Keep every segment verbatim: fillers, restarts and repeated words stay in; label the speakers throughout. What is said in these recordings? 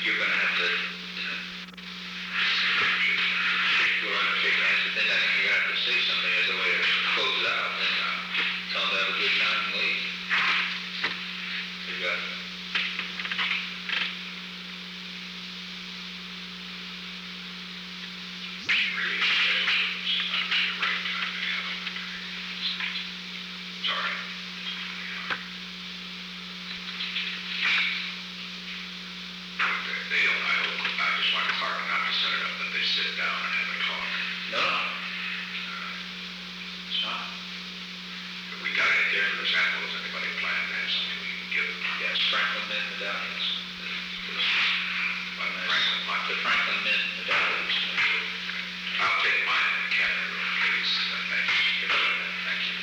Speaker 1: you're gonna have to, you know, go around and shake hands, but then I think you're gonna have to say something as a way to close it out, and uh, tell them to have a good time and leave. You got it.
Speaker 2: Really, it's not the right time to have them. Sorry. They they don't, I don't, I just want Clark not to set it up, that they sit down and have a talk.
Speaker 1: No, no. It's not.
Speaker 2: If we got it there, for example, does anybody plan to have something we can give them?
Speaker 1: Yes, Franklin Mint medallions.
Speaker 2: But Franklin, my,
Speaker 1: The Franklin Mint medallions.
Speaker 2: I'll take mine in the cabinet, please. Uh, Thank you. Thank you.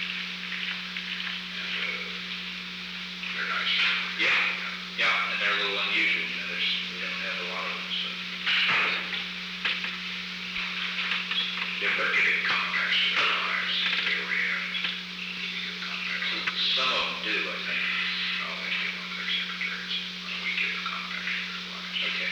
Speaker 2: And, uh, they're nice.
Speaker 1: Yeah, yeah, and they're a little unusual, you know, there's, we don't have a lot of them, so.
Speaker 2: Yeah, but getting contacts to their lives, they already have, need to give contacts.
Speaker 1: Some of them do, I think.
Speaker 2: I'll think they want their secretaries, when we give contacts to their lives.
Speaker 1: Okay.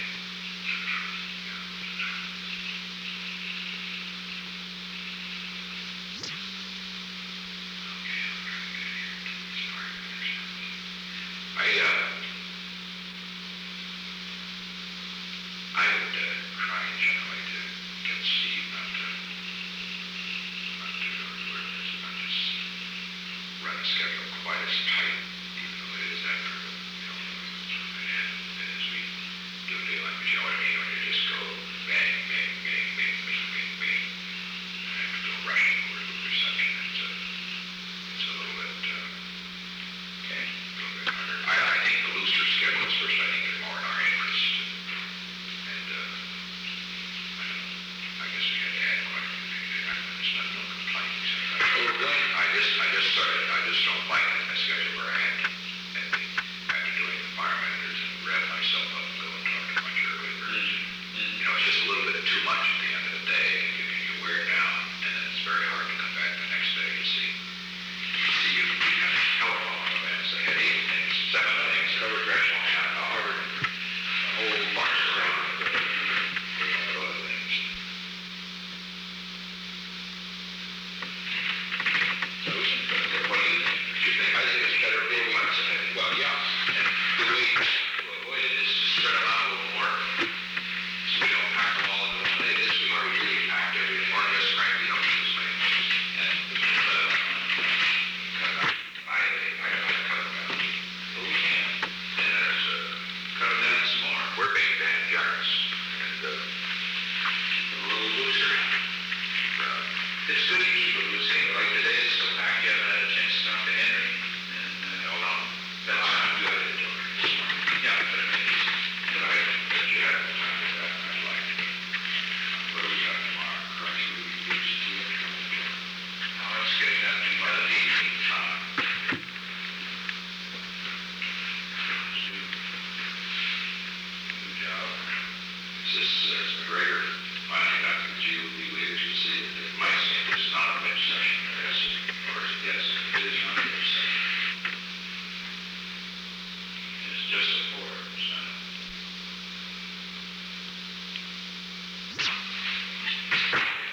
Speaker 2: I, uh, I would, uh, try and generally to get Steve not to, not to, not just run the schedule quite as tight